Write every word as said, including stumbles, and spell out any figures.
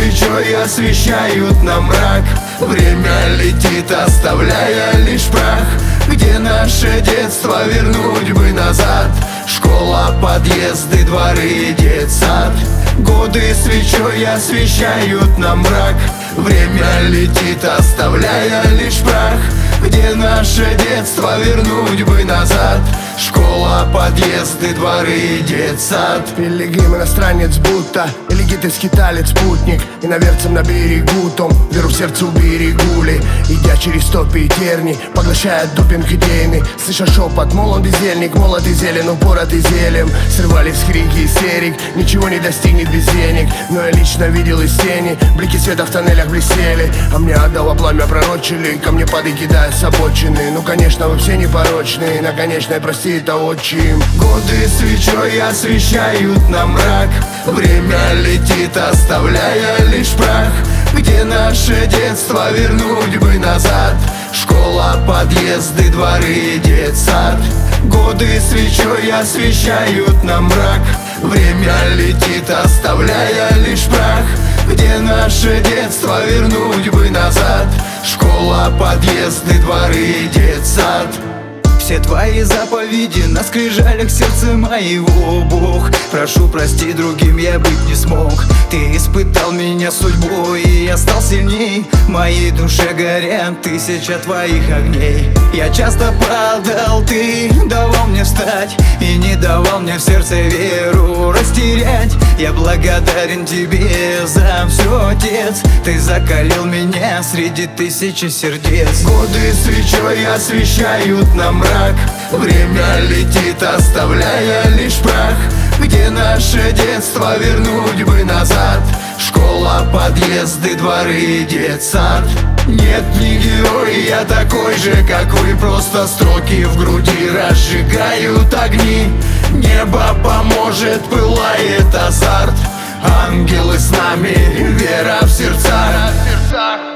свечой освещают нам мрак. Время летит, оставляя лишь прах. Где наше детство, вернуть бы назад. Школа, подъезды, дворы, детсад. Годы свечой освещают нам мрак. Время летит, оставляя лишь прах. Где наше детство, вернуть бы назад. Школа, подъезды, дворы, детсад. Пилигрим, иностранец будто, или гид-скиталец, спутник. Иноверцем на берегу том, веру в сердце уберегу ли. Идя через топи и терни, поглощая допинг идейный. Слыша шепот, мол он бездельник, молод и зелен, упоротый зелем. Срывались крики истерик, ничего не достигнет без денег. Но я лично видел из тени, блики света в тоннелях блестели. А мне отдало пламя пророчили, ко мне пады кидая с обочины. Ну конечно вы все непорочные, на конечной прости это отчим. Годы свечой освещают нам мрак. Время летит, оставляя лишь прах. Где наше детство, вернуть бы назад. Школа, подъезды, дворы, детсад. Годы свечой освещают нам мрак. Время летит, оставляя лишь прах. Где наше детство, вернуть бы назад. Школа, подъезды, дворы, детсад. Все твои заповеди на скрижалях сердца моего, Бог. Прошу, прости, другим я быть не смог. Ты испытал меня судьбой, и я стал сильней. В моей душе горят тысяча твоих огней. Я часто падал, ты давал мне встать и не давал мне в сердце веру растерять. Я благодарен тебе за все, Отец. Ты закалил меня среди тысячи сердец. Годы свечой освещают нам мрак. Время летит, оставляя лишь прах. Где наше детство, вернуть бы назад. Школа, подъезды, дворы, детсад. Нет, не герой, я такой же, как вы. Просто строки в груди разжигают огни. Небо поможет, пылает азарт. Ангелы с нами, вера в сердца.